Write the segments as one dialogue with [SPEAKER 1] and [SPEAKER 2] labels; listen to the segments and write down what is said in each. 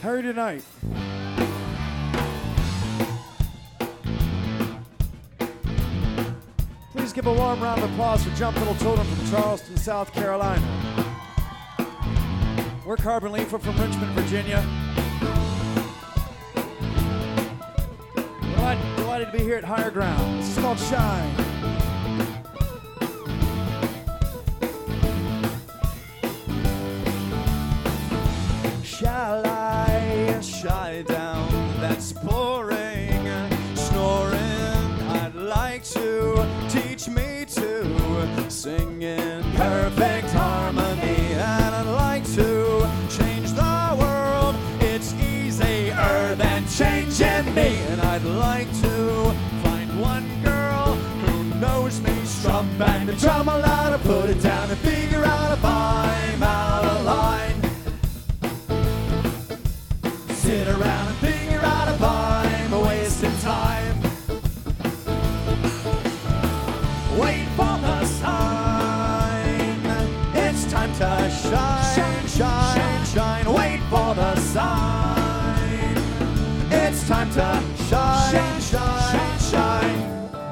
[SPEAKER 1] How are you tonight? Please give a warm round of applause for Jump Little Children from Charleston, South Carolina. We're Carbon Leaf. We're from Richmond, Virginia. Delighted to be here at Higher Ground. This is called Shine.
[SPEAKER 2] Shall I shy down that's pouring, snoring? I'd like to teach me to sing in perfect harmony, and I'd like to change the world. It's easier than changing me, and I'd like to find one girl who knows me. Strum bang the drum a lot, and put it down and figure out if I'm out of line. Sit around and figure out if I'm wasting time. Wait for the sign. It's time to shine, shine, shine. Wait for the sign. It's time to shine, shine, shine.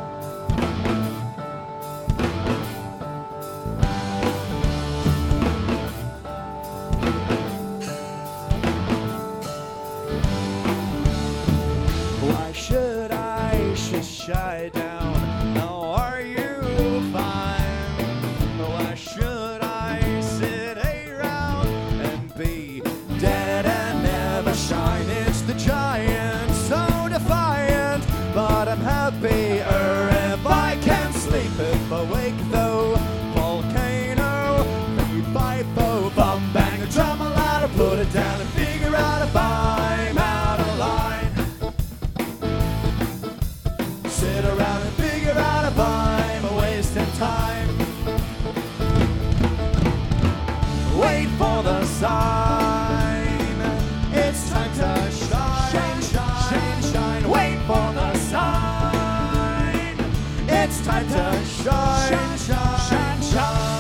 [SPEAKER 2] Why should I shy down? How are you fine? Why should I sit around and be dead and never shine? It's the giant, so defiant, but I'm happier if I can sleep. If awake though, volcano, by bo bum bang a drum a louder, put it down and figure out if I'm out of line. Sit around and figure out if I'm wasting time. Wait for the sign. It's time to shine, shine, shine. Wait for the sign. It's time to shine, shine, shine.